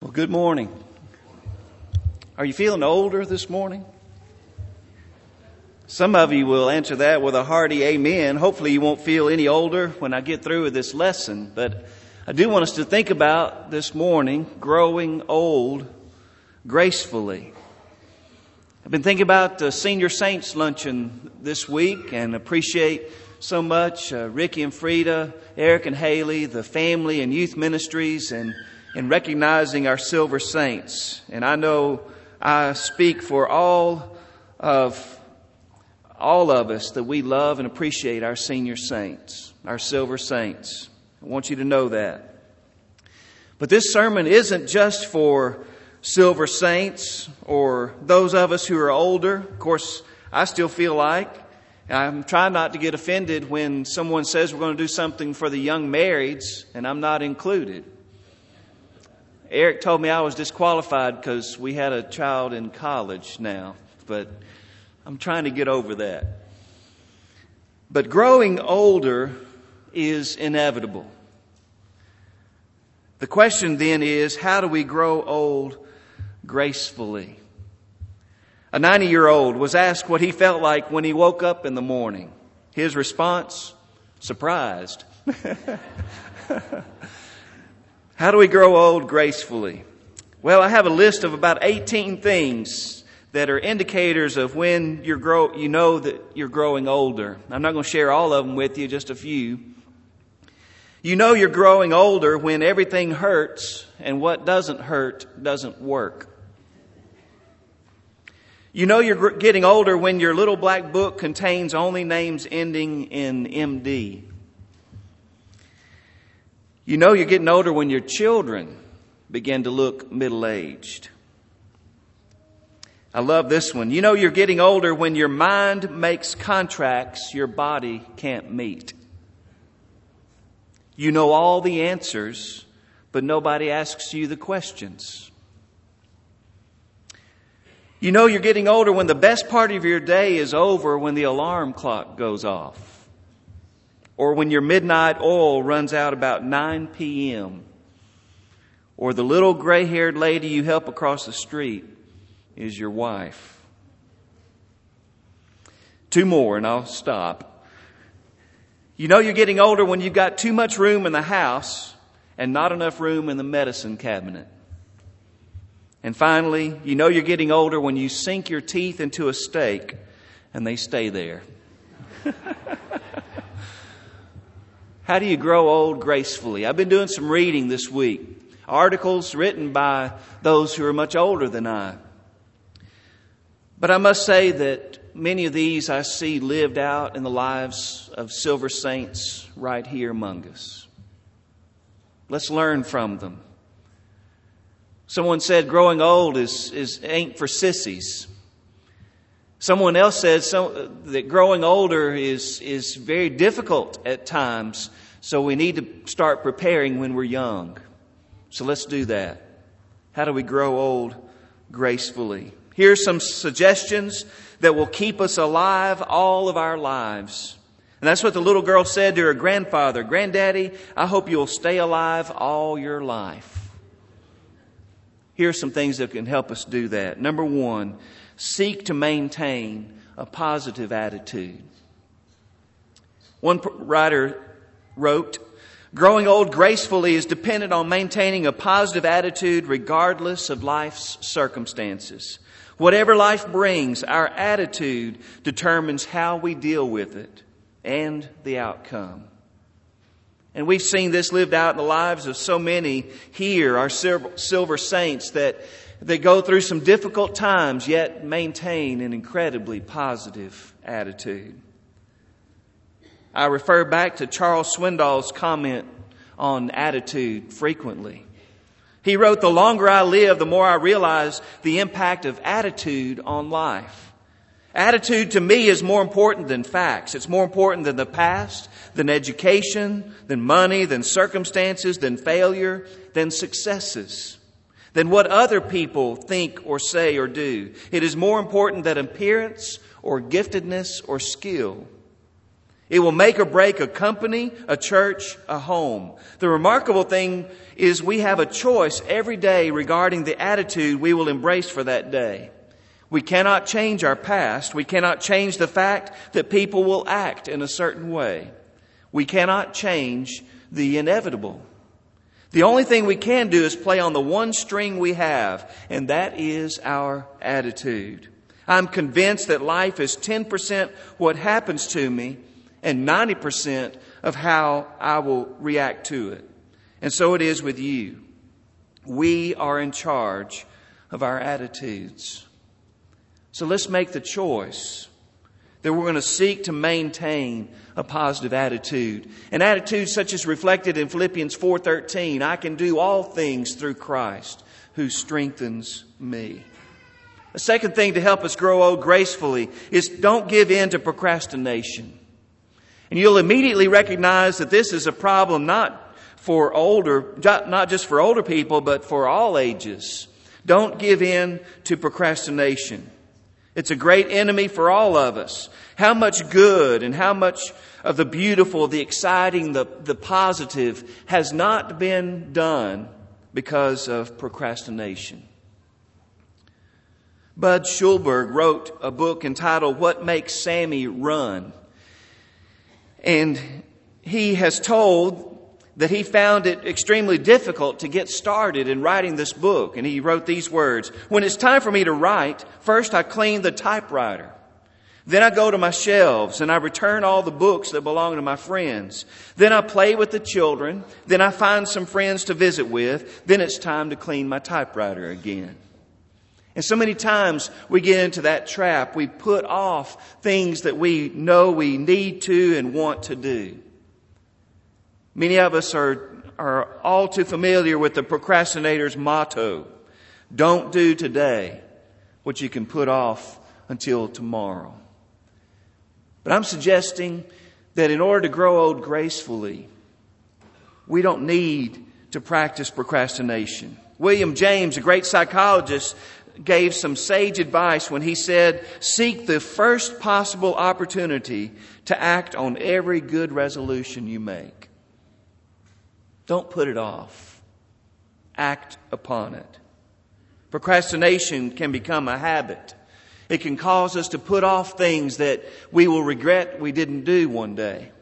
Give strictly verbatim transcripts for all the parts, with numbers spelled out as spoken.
Well, good morning. Are you feeling older this morning? Some of you will answer that with a hearty amen. Hopefully you won't feel any older when I get through with this lesson. But I do want us to think about this morning, growing old gracefully. I've been thinking about the Senior Saints Luncheon this week and appreciate so much uh, Ricky and Frida, Eric and Haley, the family and youth ministries, and in recognizing our silver saints. And I know I speak for all of all of us that we love and appreciate our senior saints, our silver saints. I want you to know that. But this sermon isn't just for silver saints or those of us who are older. Of course, I still feel like I'm trying not to get offended when someone says we're going to do something for the young marrieds and I'm not included. Eric told me I was disqualified because we had a child in college now, but I'm trying to get over that. But growing older is inevitable. The question then is, how do we grow old gracefully? A ninety-year-old was asked what he felt like when he woke up in the morning. His response, surprised. How do we grow old gracefully? Well, I have a list of about eighteen things that are indicators of when you're grow, you know that you're growing older. I'm not going to share all of them with you, just a few. You know you're growing older when everything hurts and what doesn't hurt doesn't work. You know you're getting older when your little black book contains only names ending in M D. You know you're getting older when your children begin to look middle-aged. I love this one. You know you're getting older when your mind makes contracts your body can't meet. You know all the answers, but nobody asks you the questions. You know you're getting older when the best part of your day is over when the alarm clock goes off. Or when your midnight oil runs out about nine p.m. Or the little gray-haired lady you help across the street is your wife. Two more and I'll stop. You know you're getting older when you've got too much room in the house and not enough room in the medicine cabinet. And finally, you know you're getting older when you sink your teeth into a steak and they stay there. How do you grow old gracefully? I've been doing some reading this week. Articles written by those who are much older than I. But I must say that many of these I see lived out in the lives of silver saints right here among us. Let's learn from them. Someone said growing old is, is ain't for sissies. Someone else said so, that growing older is, is very difficult at times, so we need to start preparing when we're young. So let's do that. How do we grow old gracefully? Here's some suggestions that will keep us alive all of our lives. And that's what the little girl said to her grandfather. Granddaddy, I hope you'll stay alive all your life. Here's some things that can help us do that. Number one, seek to maintain a positive attitude. One writer wrote, growing old gracefully is dependent on maintaining a positive attitude regardless of life's circumstances. Whatever life brings, our attitude determines how we deal with it and the outcome. And we've seen this lived out in the lives of so many here, our silver saints, that they go through some difficult times, yet maintain an incredibly positive attitude. I refer back to Charles Swindoll's comment on attitude frequently. He wrote, the longer I live, the more I realize the impact of attitude on life. Attitude to me is more important than facts. It's more important than the past, than education, than money, than circumstances, than failure, than successes, than what other people think or say or do. It is more important than appearance or giftedness or skill. It will make or break a company, a church, a home. The remarkable thing is we have a choice every day regarding the attitude we will embrace for that day. We cannot change our past. We cannot change the fact that people will act in a certain way. We cannot change the inevitable. The only thing we can do is play on the one string we have, and that is our attitude. I'm convinced that life is ten percent what happens to me and ninety percent of how I will react to it. And so it is with you. We are in charge of our attitudes. So let's make the choice that we're going to seek to maintain a positive attitude. An attitude such as reflected in Philippians four thirteen, I can do all things through Christ who strengthens me. The second thing to help us grow old gracefully is don't give in to procrastination. And you'll immediately recognize that this is a problem not for older, not just for older people, but for all ages. Don't give in to procrastination. It's a great enemy for all of us. How much good and how much of the beautiful, the exciting, the, the positive has not been done because of procrastination. Bud Schulberg wrote a book entitled What Makes Sammy Run? And he has told that he found it extremely difficult to get started in writing this book. And he wrote these words: when it's time for me to write, first I clean the typewriter. Then I go to my shelves and I return all the books that belong to my friends. Then I play with the children. Then I find some friends to visit with. Then it's time to clean my typewriter again. And so many times we get into that trap. We put off things that we know we need to and want to do. Many of us are, are all too familiar with the procrastinator's motto: don't do today what you can put off until tomorrow. But I'm suggesting that in order to grow old gracefully, we don't need to practice procrastination. William James, a great psychologist, gave some sage advice when he said, seek the first possible opportunity to act on every good resolution you make. Don't put it off. Act upon it. Procrastination can become a habit. It can cause us to put off things that we will regret we didn't do one day.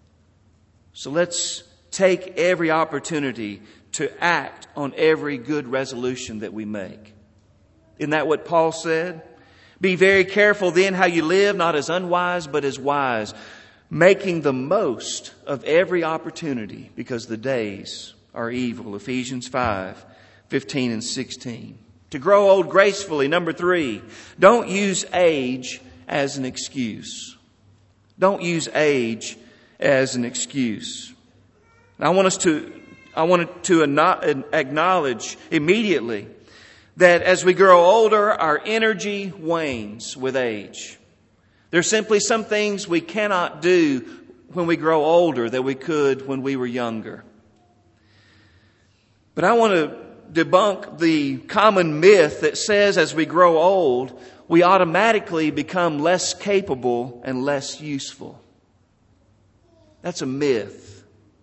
So let's take every opportunity to act on every good resolution that we make. Isn't that what Paul said? Be very careful then how you live, not as unwise, but as wise, making the most of every opportunity because the days are evil. Ephesians five, fifteen and sixteen. To grow old gracefully, number three, don't use age as an excuse. Don't use age as an excuse. Now, I want us to, I want to acknowledge immediately that as we grow older, our energy wanes with age. There's simply some things we cannot do when we grow older that we could when we were younger. But I want to debunk the common myth that says as we grow old, we automatically become less capable and less useful. That's a myth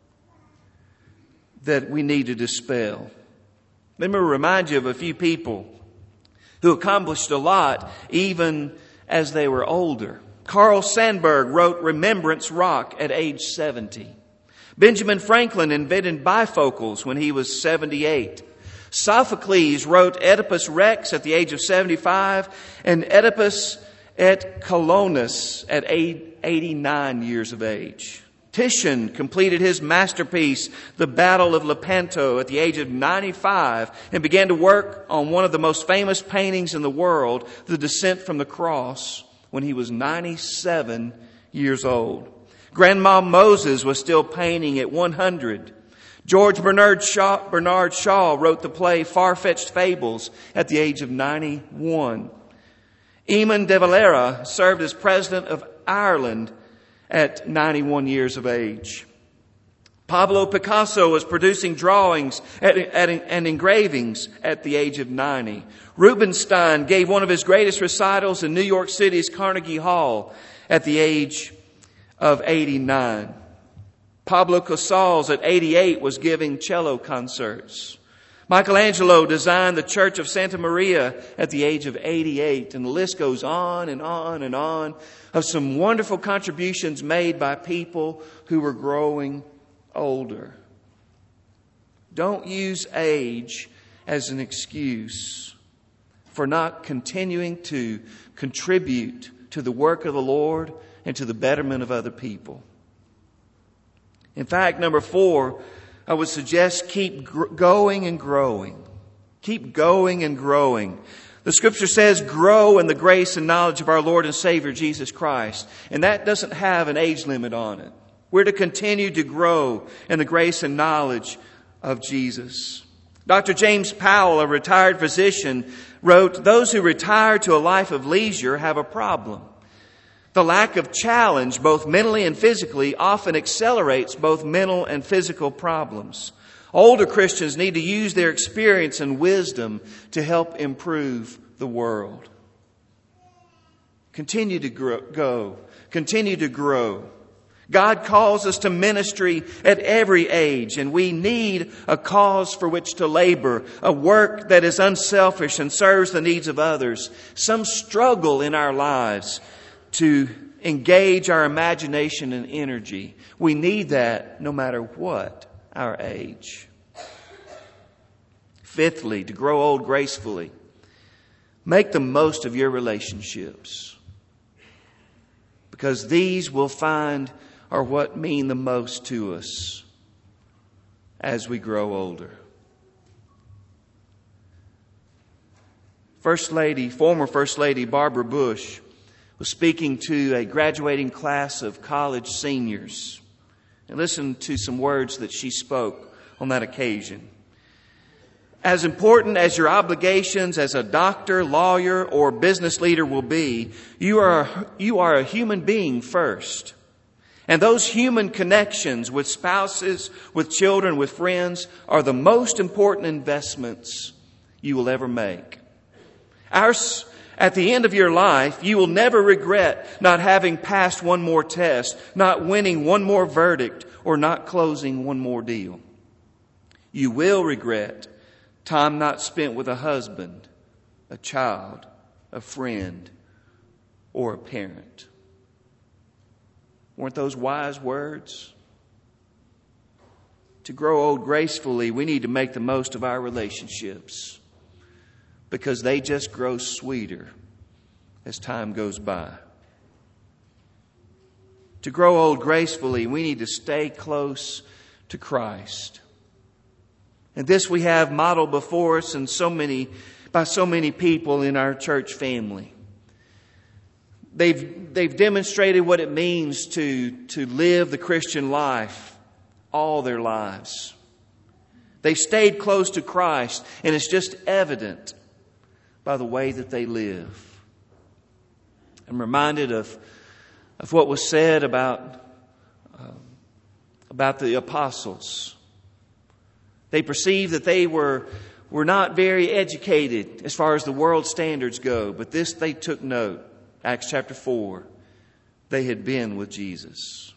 that we need to dispel. Let me remind you of a few people who accomplished a lot even as they were older. Carl Sandburg wrote Remembrance Rock at age seventy. Benjamin Franklin invented bifocals when he was seventy-eight. Sophocles wrote Oedipus Rex at the age of seventy-five and Oedipus et Colonus at eighty-nine years of age. Titian completed his masterpiece, The Battle of Lepanto, at the age of ninety-five and began to work on one of the most famous paintings in the world, The Descent from the Cross, when he was ninety-seven years old. Grandma Moses was still painting at one hundred. George Bernard Shaw, Bernard Shaw wrote the play Far-Fetched Fables at the age of ninety-one. Eamon de Valera served as president of Ireland at ninety-one years of age. Pablo Picasso was producing drawings and engravings at the age of ninety. Rubinstein gave one of his greatest recitals in New York City's Carnegie Hall at the age of eighty-nine. Pablo Casals at eighty-eight was giving cello concerts. Michelangelo designed the Church of Santa Maria at the age of eighty-eight. And the list goes on and on and on of some wonderful contributions made by people who were growing older. Don't use age as an excuse for not continuing to contribute to the work of the Lord and to the betterment of other people. In fact, number four, I would suggest keep gr- going and growing. Keep going and growing. The Scripture says, grow in the grace and knowledge of our Lord and Savior, Jesus Christ. And that doesn't have an age limit on it. We're to continue to grow in the grace and knowledge of Jesus. Doctor James Powell, a retired physician, wrote, those who retire to a life of leisure have a problem. The lack of challenge, both mentally and physically, often accelerates both mental and physical problems. Older Christians need to use their experience and wisdom to help improve the world. Continue to grow, go. Continue to grow. God calls us to ministry at every age, and we need a cause for which to labor, a work that is unselfish and serves the needs of others, some struggle in our lives to engage our imagination and energy. We need that no matter what our age. Fifthly, to grow old gracefully, make the most of your relationships, because these we'll find are what mean the most to us as we grow older. First Lady, former First Lady Barbara Bush was speaking to a graduating class of college seniors. And listen to some words that she spoke on that occasion. As important as your obligations as a doctor, lawyer, or business leader will be, you are, you are a human being first. And those human connections with spouses, with children, with friends are the most important investments you will ever make. Our, at the end of your life, you will never regret not having passed one more test, not winning one more verdict, or not closing one more deal. You will regret time not spent with a husband, a child, a friend, or a parent. Weren't those wise words? To grow old gracefully, we need to make the most of our relationships, because they just grow sweeter as time goes by. To grow old gracefully, we need to stay close to Christ. And this we have modeled before us in so many, by so many people in our church family. They've, they've demonstrated what it means to, to live the Christian life all their lives. They stayed close to Christ, and it's just evident by the way that they live. I'm reminded of, of what was said about, uh, about the apostles. They perceived that they were, were not very educated as far as the world standards go, but this they took note. Acts chapter four, they had been with Jesus.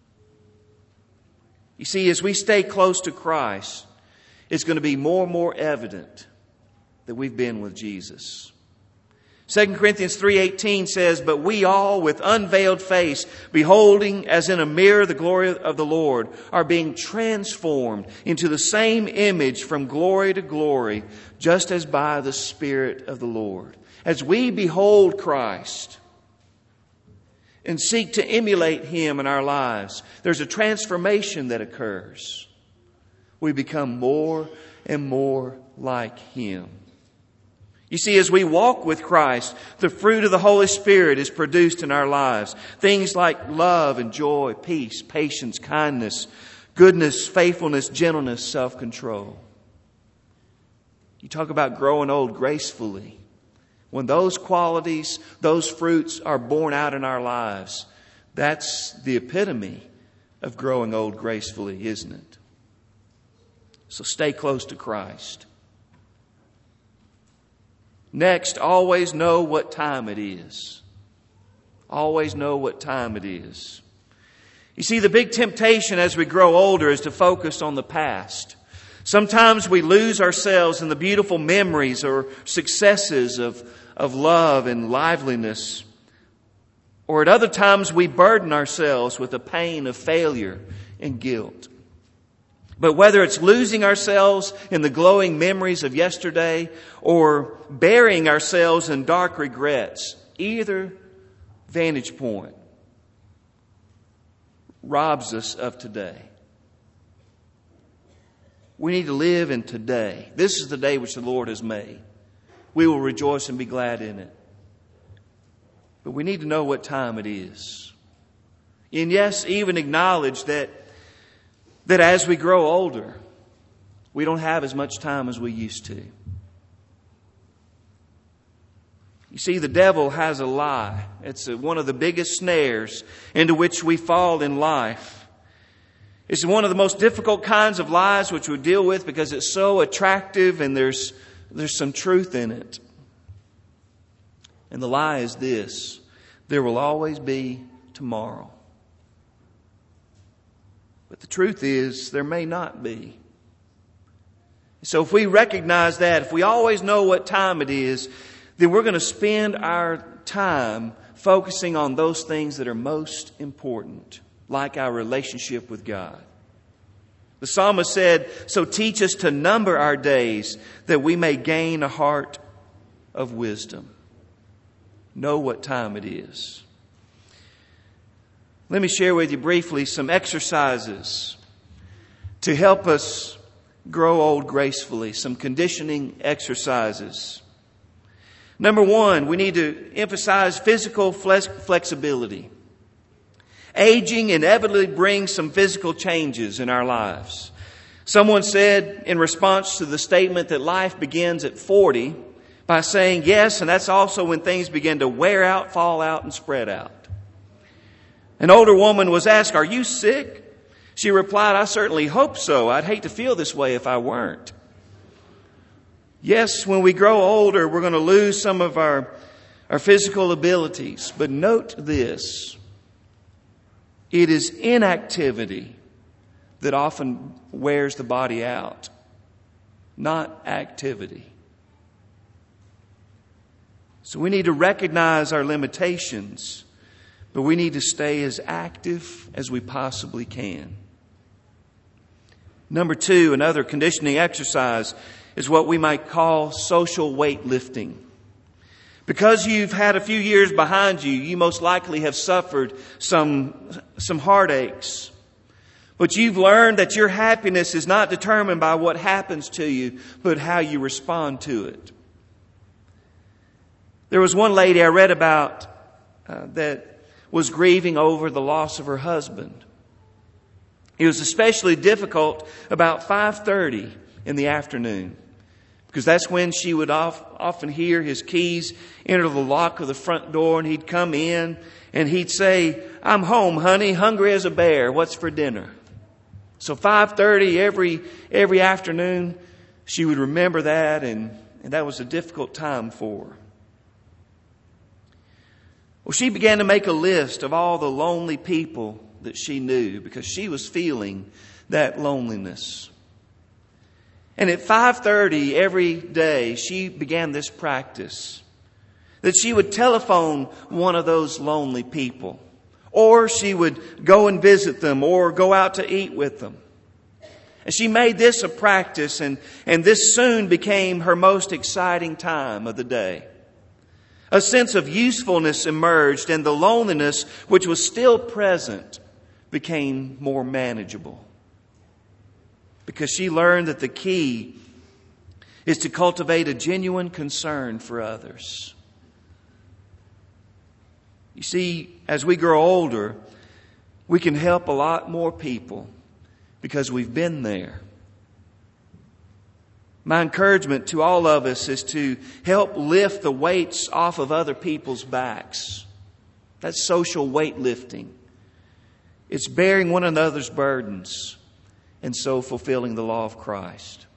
You see, as we stay close to Christ, it's going to be more and more evident that we've been with Jesus. Second Corinthians three eighteen says, but we all with unveiled face, beholding as in a mirror the glory of the Lord, are being transformed into the same image from glory to glory, just as by the Spirit of the Lord. As we behold Christ and seek to emulate Him in our lives, there's a transformation that occurs. We become more and more like Him. You see, as we walk with Christ, the fruit of the Holy Spirit is produced in our lives. Things like love and joy, peace, patience, kindness, goodness, faithfulness, gentleness, self-control. You talk about growing old gracefully. When those qualities, those fruits are born out in our lives, that's the epitome of growing old gracefully, isn't it? So stay close to Christ. Next, always know what time it is. Always know what time it is. You see, the big temptation as we grow older is to focus on the past. Sometimes we lose ourselves in the beautiful memories or successes of, of love and liveliness. Or at other times we burden ourselves with the pain of failure and guilt. But whether it's losing ourselves in the glowing memories of yesterday or burying ourselves in dark regrets, either vantage point robs us of today. We need to live in today. This is the day which the Lord has made. We will rejoice and be glad in it. But we need to know what time it is. And yes, even acknowledge that, that as we grow older, we don't have as much time as we used to. You see, the devil has a lie. It's one of the biggest snares into which we fall in life. It's one of the most difficult kinds of lies which we deal with because it's so attractive and there's, there's some truth in it. And the lie is this: there will always be tomorrow. But the truth is, there may not be. So if we recognize that, if we always know what time it is, then we're going to spend our time focusing on those things that are most important, like our relationship with God. The psalmist said, "So teach us to number our days that we may gain a heart of wisdom." Know what time it is. Let me share with you briefly some exercises to help us grow old gracefully, some conditioning exercises. Number one, we need to emphasize physical flexibility. Aging inevitably brings some physical changes in our lives. Someone said in response to the statement that life begins at forty by saying yes, and that's also when things begin to wear out, fall out, and spread out. An older woman was asked, "Are you sick?" She replied, "I certainly hope so. I'd hate to feel this way if I weren't." Yes, when we grow older, we're going to lose some of our, our physical abilities. But note this: it is inactivity that often wears the body out, not activity. So we need to recognize our limitations, but we need to stay as active as we possibly can. Number two, another conditioning exercise is what we might call social weightlifting. Because you've had a few years behind you, you most likely have suffered some, some heartaches. But you've learned that your happiness is not determined by what happens to you, but how you respond to it. There was one lady I read about uh, that was grieving over the loss of her husband. It was especially difficult about five thirty in the afternoon, because that's when she would off, often hear his keys enter the lock of the front door, and he'd come in and he'd say, "I'm home, honey, hungry as a bear. What's for dinner?" So five thirty every every afternoon, she would remember that, and, and that was a difficult time for her. Well, she began to make a list of all the lonely people that she knew, because she was feeling that loneliness. And at five thirty every day, she began this practice that she would telephone one of those lonely people, or she would go and visit them, or go out to eat with them. And she made this a practice, and, and this soon became her most exciting time of the day. A sense of usefulness emerged, and the loneliness, which was still present, became more manageable. Because she learned that the key is to cultivate a genuine concern for others. You see, as we grow older, we can help a lot more people because we've been there. My encouragement to all of us is to help lift the weights off of other people's backs. That's social weightlifting. It's bearing one another's burdens and so fulfilling the law of Christ.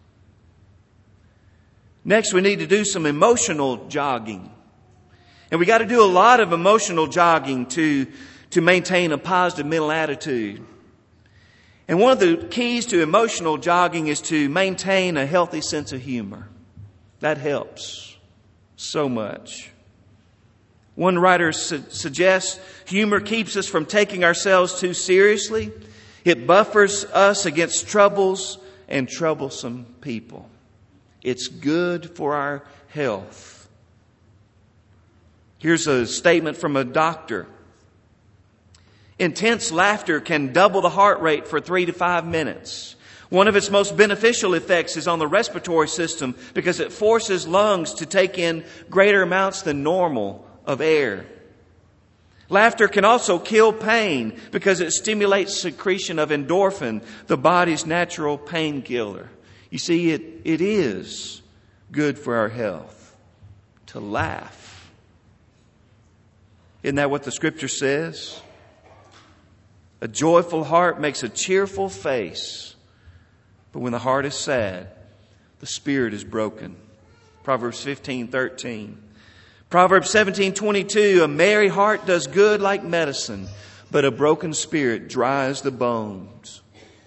Next, we need to do some emotional jogging. And we got to do a lot of emotional jogging to, to maintain a positive mental attitude. And one of the keys to emotional jogging is to maintain a healthy sense of humor. That helps so much. One writer su- suggests humor keeps us from taking ourselves too seriously. It buffers us against troubles and troublesome people. It's good for our health. Here's a statement from a doctor. Intense laughter can double the heart rate for three to five minutes. One of its most beneficial effects is on the respiratory system because it forces lungs to take in greater amounts than normal of air. Laughter can also kill pain because it stimulates secretion of endorphin, the body's natural painkiller. You see, it, it is good for our health to laugh. Isn't that what the Scripture says? A joyful heart makes a cheerful face, but when the heart is sad, the spirit is broken. Proverbs fifteen thirteen. Proverbs seventeen twenty-two, a merry heart does good like medicine, but a broken spirit dries the bones.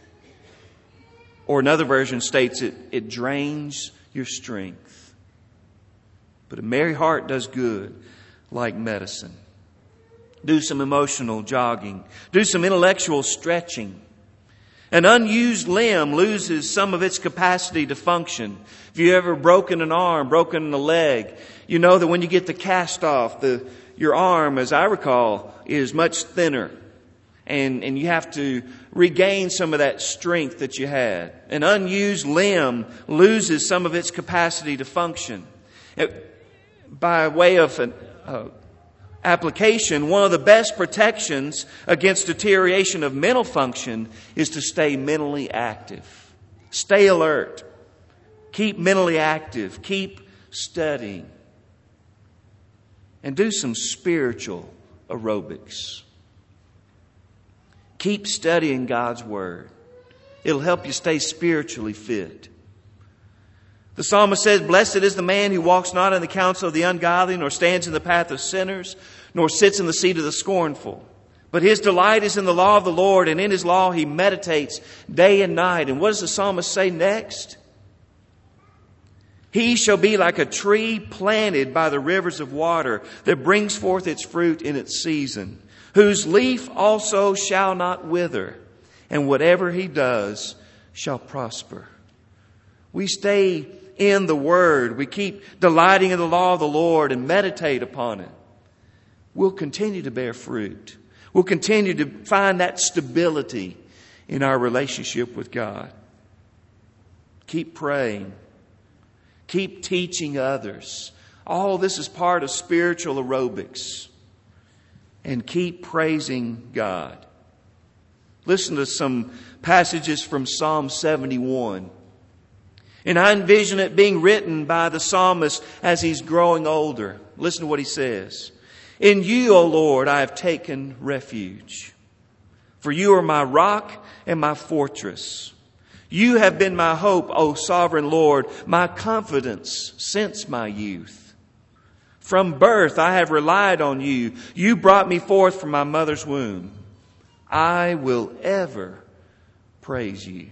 Or another version states it, it drains your strength. But a merry heart does good like medicine. Do some emotional jogging. Do some intellectual stretching. An unused limb loses some of its capacity to function. If you've ever broken an arm, broken a leg, you know that when you get the cast off, the, your arm, as I recall, is much thinner. And, and you have to regain some of that strength that you had. An unused limb loses some of its capacity to function. It, by way of an uh, application, one of the best protections against deterioration of mental function is to stay mentally active. Stay alert. Keep mentally active. Keep studying. And do some spiritual aerobics. Keep studying God's Word. It'll help you stay spiritually fit. The psalmist says, "Blessed is the man who walks not in the counsel of the ungodly, nor stands in the path of sinners, nor sits in the seat of the scornful. But his delight is in the law of the Lord, and in his law he meditates day and night." And what does the psalmist say next? "He shall be like a tree planted by the rivers of water that brings forth its fruit in its season, whose leaf also shall not wither, and whatever he does shall prosper." We stay in the Word. We keep delighting in the law of the Lord and meditate upon it. We'll continue to bear fruit. We'll continue to find that stability in our relationship with God. Keep praying. Keep teaching others. All this is part of spiritual aerobics. And keep praising God. Listen to some passages from Psalm seventy-one. And I envision it being written by the psalmist as he's growing older. Listen to what he says. "In you, O Lord, I have taken refuge. For you are my rock and my fortress. You have been my hope, O sovereign Lord, my confidence since my youth. From birth I have relied on you. You brought me forth from my mother's womb. I will ever praise you."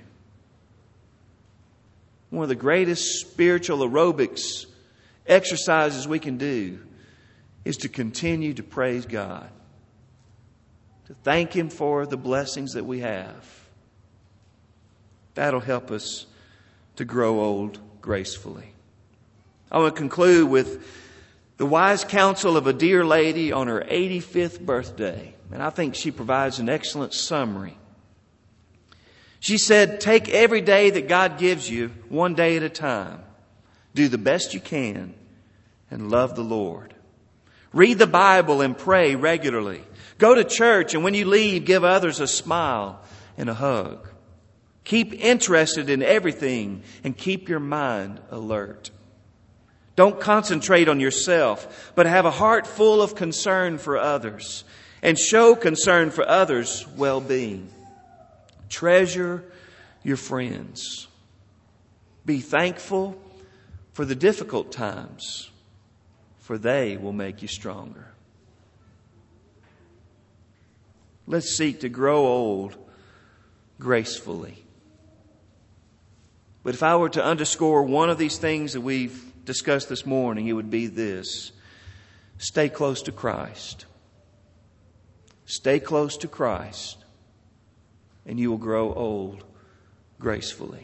One of the greatest spiritual aerobics exercises we can do is to continue to praise God, to thank Him for the blessings that we have. That'll help us to grow old gracefully. I want to conclude with the wise counsel of a dear lady on her eighty-fifth birthday. And I think she provides an excellent summary. She said, "Take every day that God gives you one day at a time. Do the best you can and love the Lord. Read the Bible and pray regularly. Go to church, and when you leave, give others a smile and a hug. Keep interested in everything and keep your mind alert. Don't concentrate on yourself, but have a heart full of concern for others and show concern for others' well-being. Treasure your friends. Be thankful for the difficult times, for they will make you stronger." Let's seek to grow old gracefully. But if I were to underscore one of these things that we've discussed this morning, it would be this. Stay close to Christ. Stay close to Christ, and you will grow old gracefully.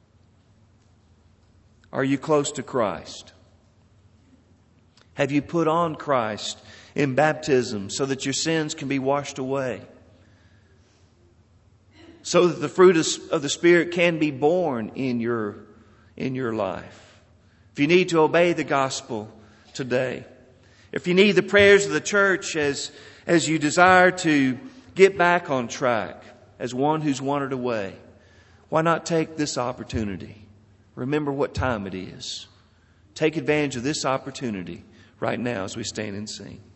Are you close to Christ? Have you put on Christ in baptism so that your sins can be washed away? So that the fruit of the Spirit can be born in your, in your life. If you need to obey the gospel today, if you need the prayers of the church as, as you desire to get back on track as one who's wandered away, why not take this opportunity? Remember what time it is. Take advantage of this opportunity right now as we stand and sing.